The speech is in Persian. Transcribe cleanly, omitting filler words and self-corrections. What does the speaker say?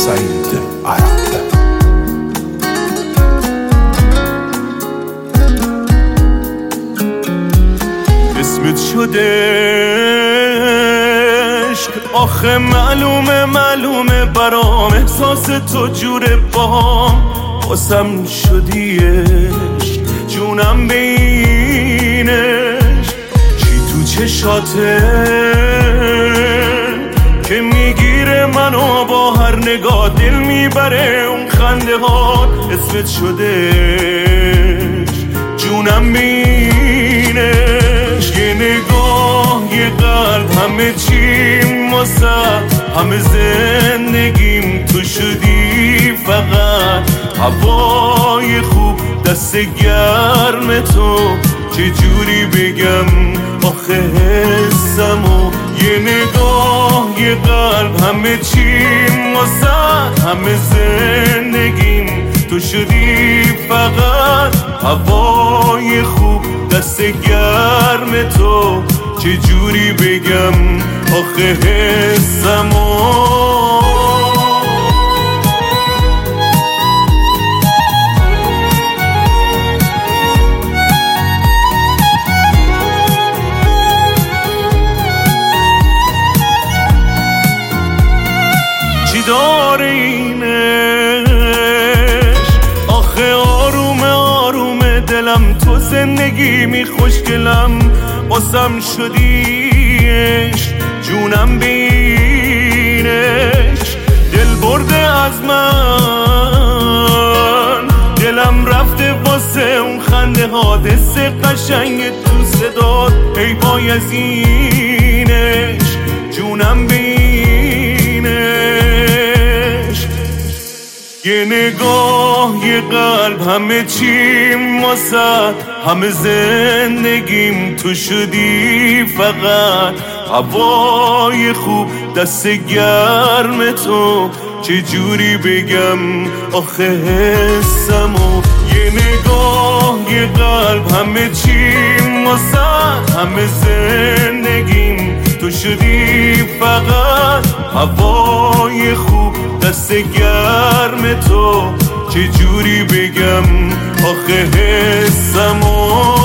سعید عرب. اسمت شده عشق، آخه معلومه برام احساس تو جوره باهم، واسم شدی عشق، جونم بینش چی تو چشاته که میگیره منو با هر نگاه، دل میبره اون خنده ها. اسمت شده عشق، جونم بینش، یه نگاه یه قلب، همه چیم واسه همه زندگیم تو شدی فقط هوای خوب، دست گرم تو چجوری بگم آخه حسمو. یه نگاه یه قلب، همه چیم واسه همه زندگیم تو شدی فقط هوای خوب، دست گرم تو چجوری بگم آخه حسمو. چی داره اینش آخه؟ آرومه دلم، تو زندگی خوشگلم، واسم شدیش، جونم بینش. دل برده از من، دلم رفته واسه اون خنده ها، دست قشنگ تو صدات، ای بایزینش، جونم بینش. یه نگاه یه قلب، همه چیم واسه همه زندگیم تو شدی فقط هوای خوب، دست گرم تو چجوری بگم آخه حسمو. یه نگاه یه قلب، همه چیم واسه همه زندگیم تو شدی فقط هوای خوب، دست گرم تو چجوری بگم آخه حسمو.